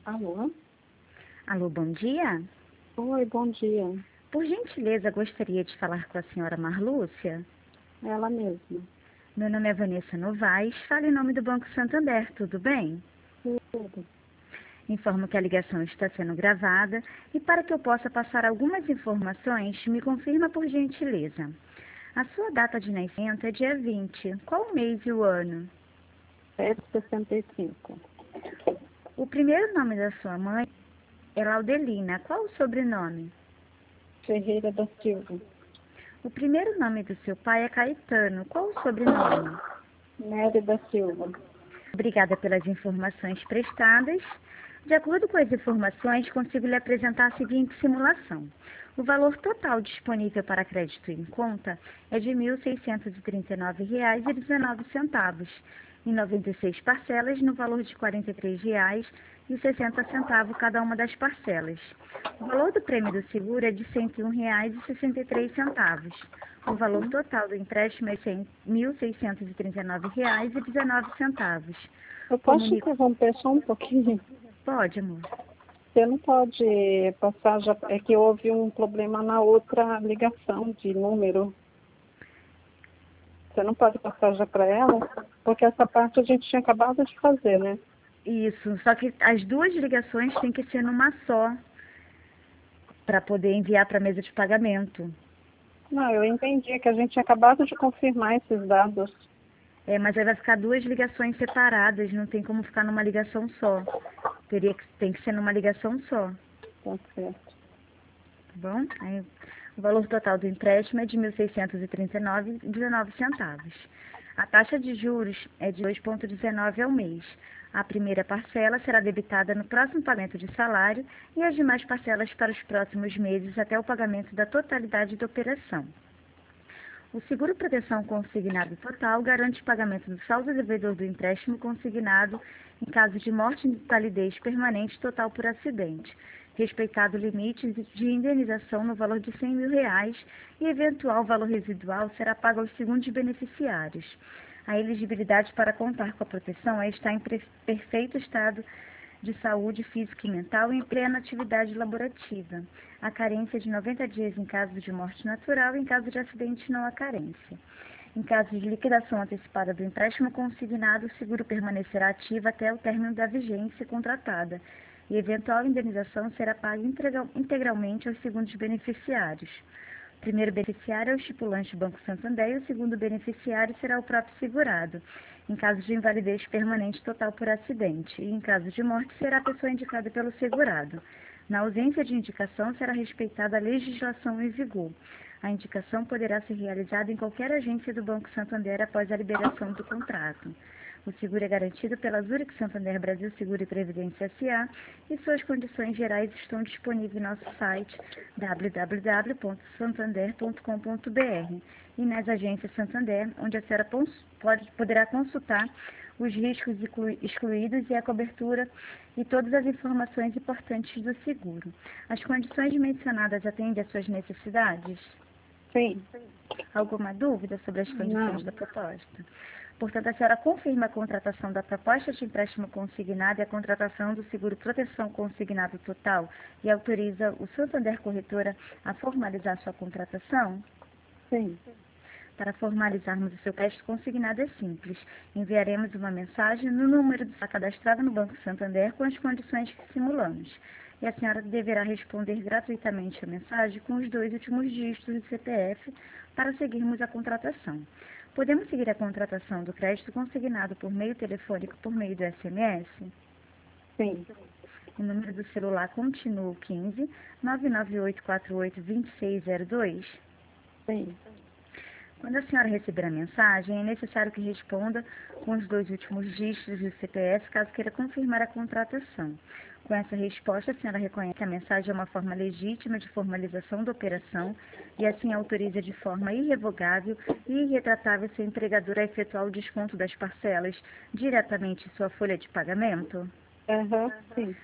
Alô? Alô, bom dia. Oi, bom dia. Por gentileza, gostaria de falar com a senhora Marlúcia. Ela mesma. Meu nome é Vanessa Novaes, falo em nome do Banco Santander, tudo bem? Tudo. Informo que a ligação está sendo gravada e para que eu possa passar algumas informações, me confirma por gentileza. A sua data de nascimento é dia 20. Qual o mês e o ano? 7,65. O primeiro nome da sua mãe é Laudelina. Qual o sobrenome? Ferreira da Silva. O primeiro nome do seu pai é Caetano. Qual o sobrenome? Nery da Silva. Obrigada pelas informações prestadas. De acordo com as informações, consigo lhe apresentar a seguinte simulação. O valor total disponível para crédito em conta é de R$ 1.639,19, em 96 parcelas, no valor de R$ 43,60 cada uma das parcelas. O valor do prêmio do seguro é de R$ 101,63. O valor total do empréstimo é R$ 1.639,19. Eu posso Comunico. interromper só um pouquinho? Pode, amor. Você não pode passar já. É que houve um problema na outra ligação de número. Você não pode passar já para ela? Porque essa parte a gente tinha acabado de fazer, né? Isso, só que as duas ligações têm que ser numa só, para poder enviar para a mesa de pagamento. Não, eu entendi que a gente tinha acabado de confirmar esses dados. Mas aí vai ficar duas ligações separadas, não tem como ficar numa ligação só. Tem que ser numa ligação só, Tá certo. tá bom? Aí, o valor total do empréstimo é de R$ 1.639,19. A taxa de juros é de 2,19 ao mês. A primeira parcela será debitada no próximo pagamento de salário e as demais parcelas para os próximos meses até o pagamento da totalidade da operação. O seguro proteção consignado total garante o pagamento do saldo devedor do empréstimo consignado em caso de morte e invalidez permanente total por acidente, respeitado o limite de indenização no valor de R$ 100 mil e eventual valor residual será pago aos segundos beneficiários. A elegibilidade para contar com a proteção é estar em perfeito estado de saúde física e mental e em plena atividade laborativa. A carência é de 90 dias em caso de morte natural e em caso de acidente não há carência. Em caso de liquidação antecipada do empréstimo consignado, o seguro permanecerá ativo até o término da vigência contratada e eventual indenização será paga integralmente aos segundos beneficiários. O primeiro beneficiário é o estipulante do Banco Santander e o segundo beneficiário será o próprio segurado, em caso de invalidez permanente total por acidente, e em caso de morte será a pessoa indicada pelo segurado. Na ausência de indicação, será respeitada a legislação em vigor. A indicação poderá ser realizada em qualquer agência do Banco Santander após a liberação do contrato. O seguro é garantido pela Zurich Santander Brasil Seguro e Previdência S.A. e suas condições gerais estão disponíveis em nosso site www.santander.com.br e nas agências Santander, onde a senhora poderá consultar os riscos excluídos e a cobertura e todas as informações importantes do seguro. As condições mencionadas atendem às suas necessidades? Sim. Alguma dúvida sobre as condições Não. da proposta? Portanto, a senhora confirma a contratação da proposta de empréstimo consignado e a contratação do seguro proteção consignado total e autoriza o Santander Corretora a formalizar sua contratação? Sim. Para formalizarmos o seu crédito consignado é simples. Enviaremos uma mensagem no número cadastrado no Banco Santander com as condições que simulamos. E a senhora deverá responder gratuitamente a mensagem com os 2 últimos dígitos do CPF para seguirmos a contratação. Podemos seguir a contratação do crédito consignado por meio telefônico por meio do SMS? Sim. O número do celular continua o 15 99848 2602. Sim. Quando a senhora receber a mensagem, é necessário que responda com os 2 últimos dígitos do CPF, caso queira confirmar a contratação. Com essa resposta, a senhora reconhece que a mensagem é uma forma legítima de formalização da operação e assim autoriza de forma irrevogável e irretratável seu empregador a efetuar o desconto das parcelas diretamente em sua folha de pagamento? Aham. Sim.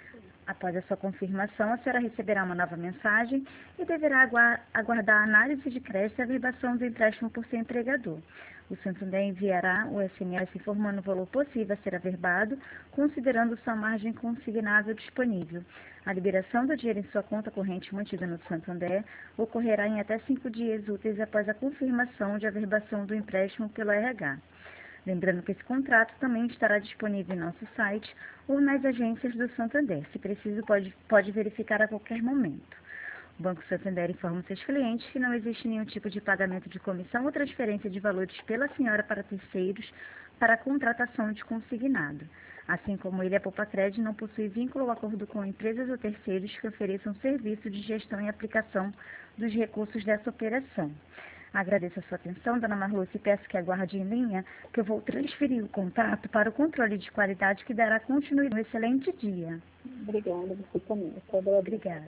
Após a sua confirmação, a senhora receberá uma nova mensagem e deverá aguardar a análise de crédito e a averbação do empréstimo por seu empregador. O Santander enviará o SMS informando o valor possível a ser averbado, considerando sua margem consignável disponível. A liberação do dinheiro em sua conta corrente mantida no Santander ocorrerá em até 5 dias úteis após a confirmação de averbação do empréstimo pelo RH. Lembrando que esse contrato também estará disponível em nosso site ou nas agências do Santander. Se preciso, pode verificar a qualquer momento. O Banco Santander informa seus clientes que não existe nenhum tipo de pagamento de comissão ou transferência de valores pela senhora para terceiros para a contratação de consignado. Assim como ele, a Poupacred não possui vínculo ou acordo com empresas ou terceiros que ofereçam serviço de gestão e aplicação dos recursos dessa operação. Agradeço a sua atenção, dona Marluce, e peço que aguarde em linha, que eu vou transferir o contato para o controle de qualidade que dará continuidade no excelente dia. Obrigada, você também. Obrigada.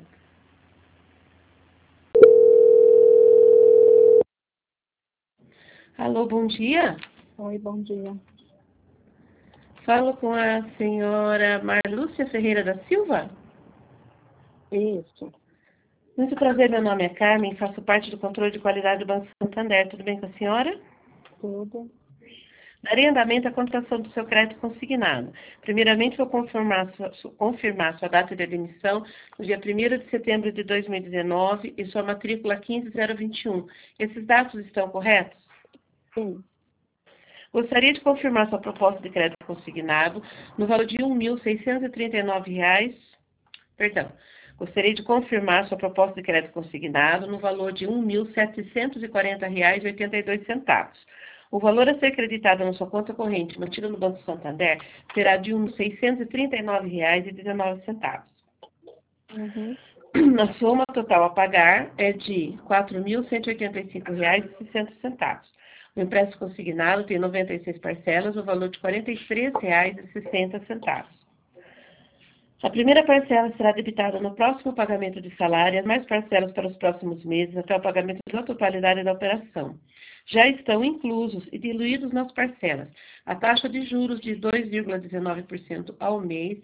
Alô, bom dia. Oi, bom dia. Falo com a senhora Marlúcia Ferreira da Silva. Isso. Muito prazer, meu nome é Carmen, faço parte do controle de qualidade do Banco Santander. Tudo bem com a senhora? Tudo. Darei andamento à contratação do seu crédito consignado. Primeiramente, vou confirmar sua data de admissão no dia 1º de setembro de 2019 e sua matrícula 15021. Esses dados estão corretos? Sim. Gostaria de confirmar sua proposta de crédito consignado no valor de R$ 1.639. Gostaria de confirmar sua proposta de crédito consignado no valor de R$ 1.740,82. O valor a ser creditado na sua conta corrente mantida no Banco Santander será de R$ 1.639,19. Uhum. A soma total a pagar é de R$ 4.185,60. O empréstimo consignado tem 96 parcelas, no valor de R$ 43,60. A primeira parcela será debitada no próximo pagamento de salário e as mais parcelas para os próximos meses até o pagamento da totalidade da operação. Já estão inclusos e diluídos nas parcelas a taxa de juros de 2,19% ao mês,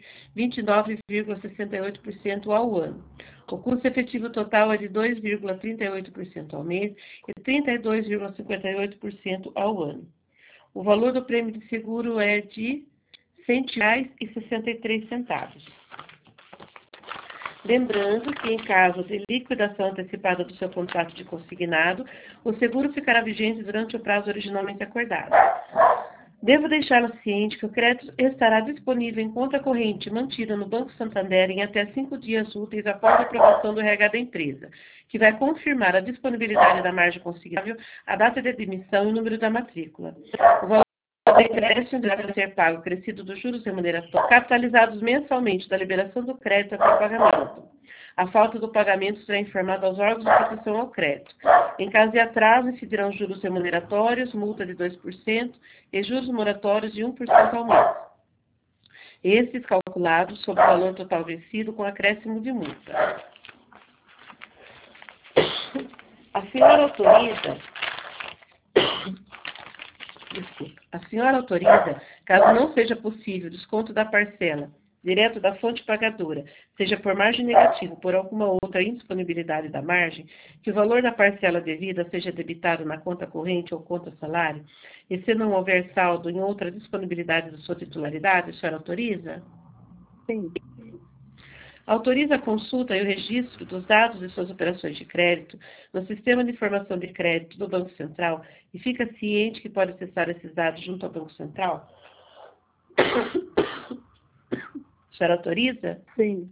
29,68% ao ano. O custo efetivo total é de 2,38% ao mês e 32,58% ao ano. O valor do prêmio de seguro é de R$ 100,63. Lembrando que, em caso de liquidação antecipada do seu contrato de consignado, o seguro ficará vigente durante o prazo originalmente acordado. Devo deixá-la ciente que o crédito estará disponível em conta corrente mantida no Banco Santander em até 5 dias úteis após a aprovação do RH da empresa, que vai confirmar a disponibilidade da margem consignável, a data de admissão e o número da matrícula. O valor do empréstimo deverá ser pago crescido dos juros remuneratórios, capitalizados mensalmente da liberação do crédito até o pagamento. A falta do pagamento será informada aos órgãos de proteção ao crédito. Em caso de atraso, incidirão juros remuneratórios, multa de 2% e juros moratórios de 1% ao mês. Estes calculados sobre o valor total vencido com acréscimo de multa. A senhora autoriza, caso não seja possível desconto da parcela, direto da fonte pagadora, seja por margem negativa ou por alguma outra indisponibilidade da margem, que o valor da parcela devida seja debitado na conta corrente ou conta salário, e se não houver saldo em outra disponibilidade da sua titularidade, a senhora autoriza? Sim. Autoriza a consulta e o registro dos dados de suas operações de crédito no Sistema de Informação de Crédito do Banco Central e fica ciente que pode acessar esses dados junto ao Banco Central? A senhora autoriza? Sim.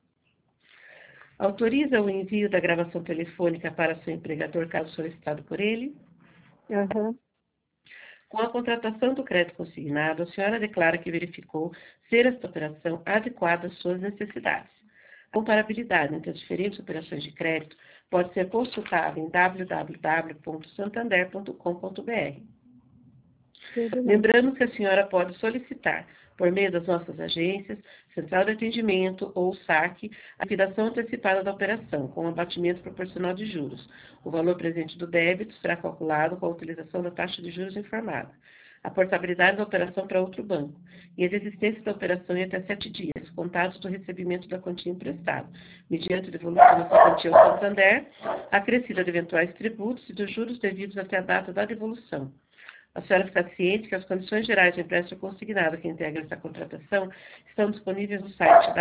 Autoriza o envio da gravação telefônica para seu empregador, caso solicitado por ele? Uhum. Com a contratação do crédito consignado, a senhora declara que verificou ser esta operação adequada às suas necessidades. A comparabilidade entre as diferentes operações de crédito pode ser consultada em www.santander.com.br. Lembrando que a senhora pode solicitar, por meio das nossas agências, Central de Atendimento ou SAC, a liquidação antecipada da operação, com abatimento proporcional de juros. O valor presente do débito será calculado com a utilização da taxa de juros informada. A portabilidade da operação para outro banco e a desistência da operação em até 7 dias, descontados do recebimento da quantia emprestada, mediante devolução dessa quantia ao Santander, acrescida de eventuais tributos e dos juros devidos até a data da devolução. A senhora está ciente que as condições gerais de empréstimo consignado que integram essa contratação estão disponíveis no site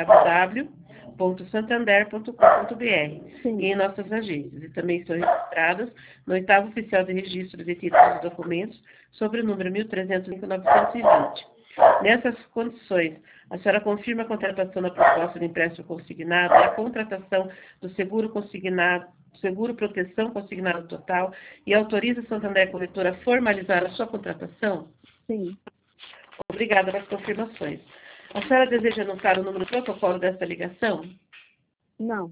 www.santander.com.br e em nossas agências, e também estão registradas no 8º Oficial de Registro de Títulos e Documentos, sobre o número 1305-920. Nessas condições, a senhora confirma a contratação da proposta de empréstimo consignado e a contratação do seguro consignado, seguro proteção consignado total, e autoriza a Santander Corretora a formalizar a sua contratação? Sim. Obrigada pelas confirmações. A senhora deseja anotar o número do protocolo dessa ligação? Não.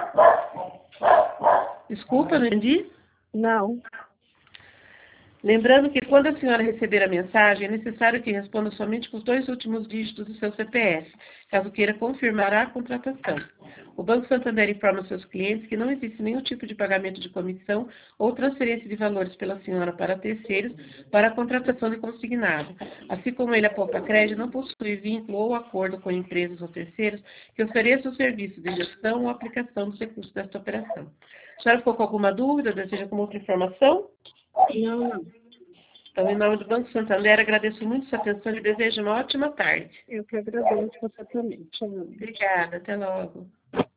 Desculpa, não entendi? Não. Lembrando que quando a senhora receber a mensagem, é necessário que responda somente com os 2 últimos dígitos do seu CPF, caso queira confirmar a contratação. O Banco Santander informa seus clientes que não existe nenhum tipo de pagamento de comissão ou transferência de valores pela senhora para terceiros para a contratação de consignado. Assim como ele, a Poupa Crédito, não possui vínculo ou acordo com empresas ou terceiros que ofereçam o serviço de gestão ou aplicação dos recursos desta operação. A senhora ficou com alguma dúvida? Deseja alguma outra informação? Não. Então, em nome do Banco Santander, agradeço muito sua atenção e desejo uma ótima tarde. Eu que agradeço você também. Tchau. Obrigada, até logo.